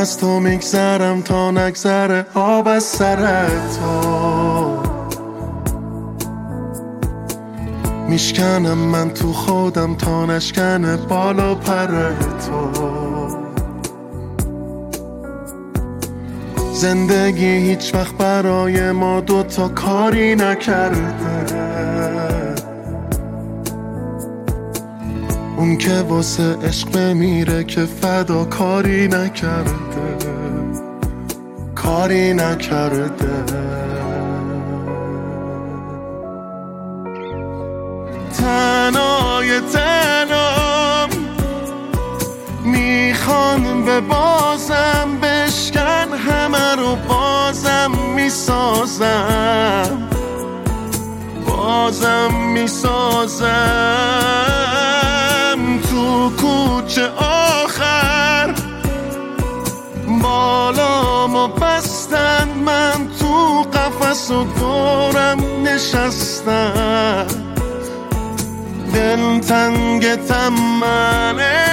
از تو میگذرم تا نگذره آب از سر تو. میشکنم من تو خودم تا نشکنه بالا پر تو. زندگی هیچ وقت برای ما دوتا کاری نکرده. اون که واسه عشق بمیره که فدا کاری نکرده، کاری نکرده. تنهای تنام میخوان به بازم بشکن همه رو بازم میسازم، بازم میسازم. تو کوچه آخر بالامو بستن، من تو قفس و دورم نشستم. دل تنگ تمنه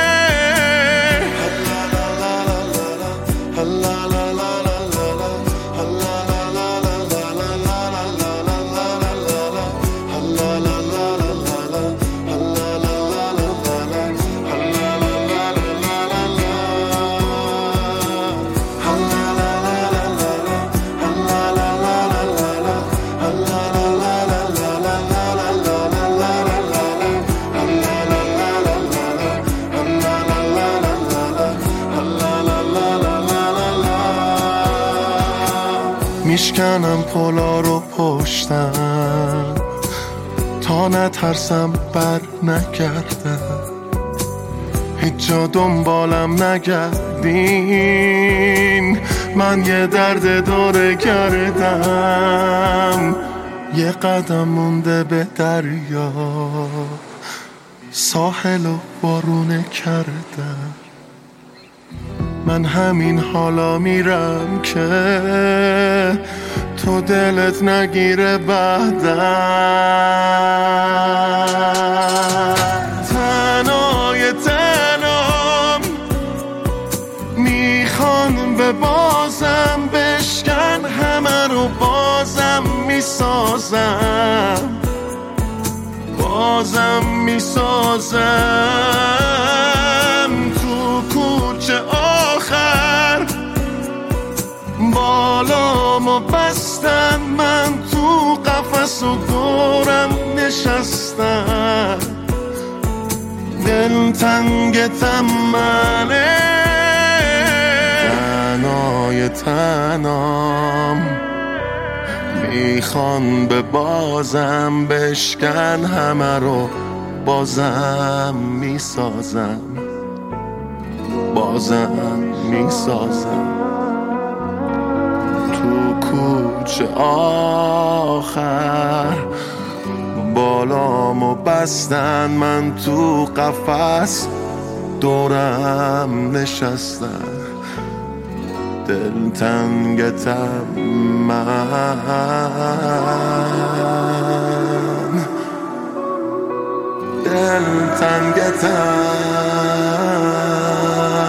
میشکنم پلا رو پشتم تا نترسم بر نگردم. هیچ جا دنبالم نگردین، من یه درد دوره کردم. یه قدم مونده به دریا، ساحل و بارونه کردم. من همین حالا میرم که تو دلت نگیره بعدم. تنهای تنام میخوان به بازم بشکن همه رو بازم میسازم، بازم میسازم. تو کوچه آخر بالامو بستن، من تو قفس و دورم نشستم. دل تنگ تمنه تنهای تنام میخوان به بازم بشکن همه رو بازم میسازم، بازم میسازم. تو کوچه آخر بالامو بستن، من تو قفس دورم نشستن. دل تنگ تمن، دل تنگ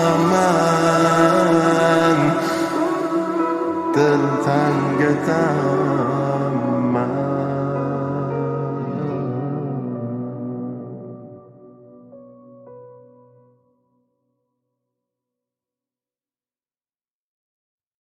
تمن، دل تنگ تمن.